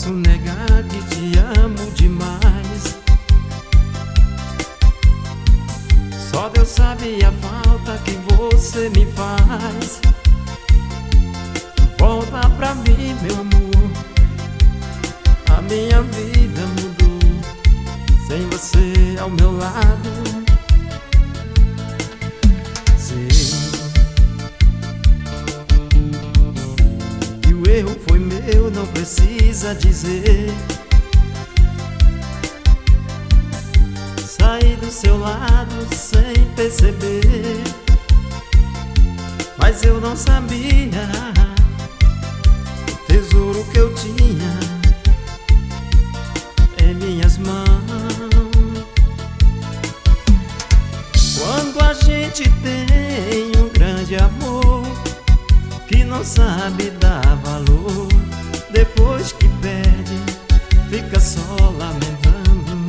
posso negar que te amo demais. Só Deus sabe a falta que você me faz. Volta pra mim, meu amor, a minha vida mudou sem você ao meu lado. Sei que o erro foi meu, não precisa dizer. Saí do seu lado sem perceber, mas eu não sabia o tesouro que eu tinha em minhas mãos. Quando a gente tem um grande amor que não sabe dar valor, depois que perde, fica só lamentando.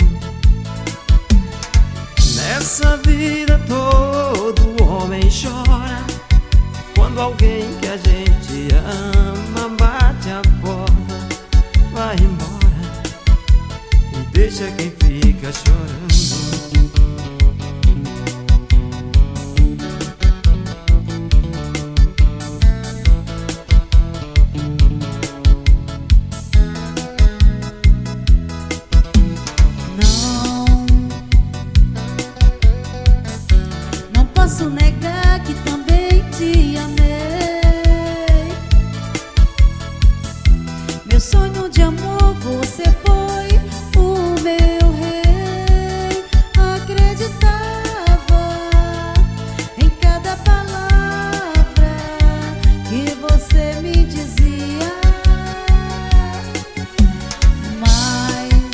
Nessa vida todo homem chora quando alguém que a gente ama bate a porta, vai embora e deixa quem fica chorando. Posso negar que também te amei. Meu sonho de amor, você foi o meu rei. Acreditava em cada palavra que você me dizia, mas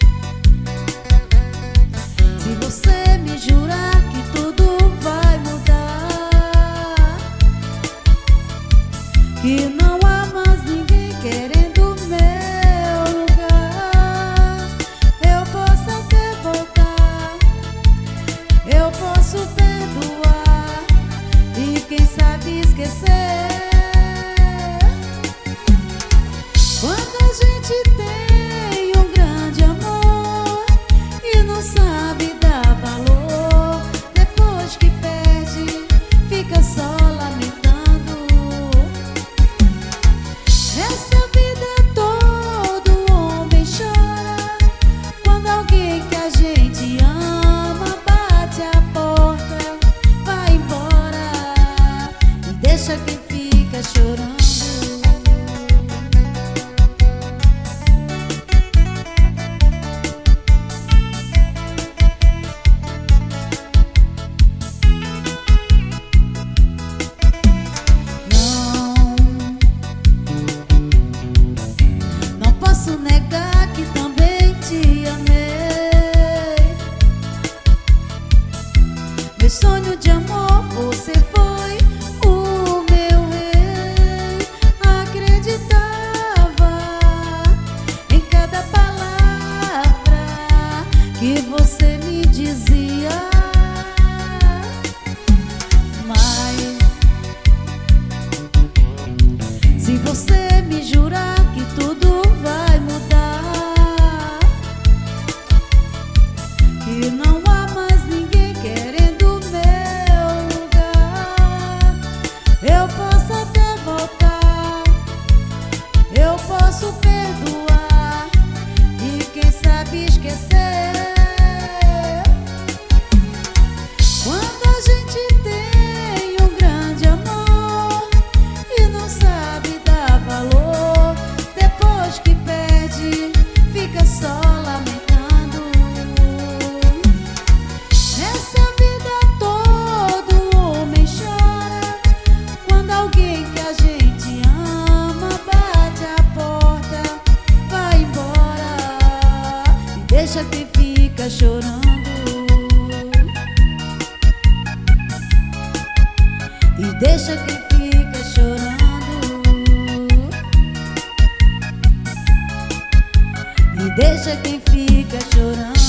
se você me jurar que tudo que não há mais ninguém querendo meu lugar, eu posso até voltar, eu posso perdoar e quem sabe esquecer. Quando a gente tem um grande amor e não sabe dar valor, depois que perde, fica só lamentando. Nessa vida todo homem chora quando alguém que a gente ama bate a porta, vai embora e deixa quem fica chorando. Posso negar que também te amei. Meu sonho de amor, você foi o meu rei. Acreditava em cada palavra que você me dizia, mas se você me jurar que tudo vai mudar, que não há mais ninguém querendo meu lugar, eu posso até voltar, eu posso perdoar e quem sabe esquecer. Quando a gente tem um grande amor e não sabe dar valor, depois que perde, fica só lamentando. Nessa vida todo homem chora quando alguém que a gente ama bate a porta, vai embora e deixa quem fica chorando. E deixa quem fica chorando. E deixa quem fica chorando.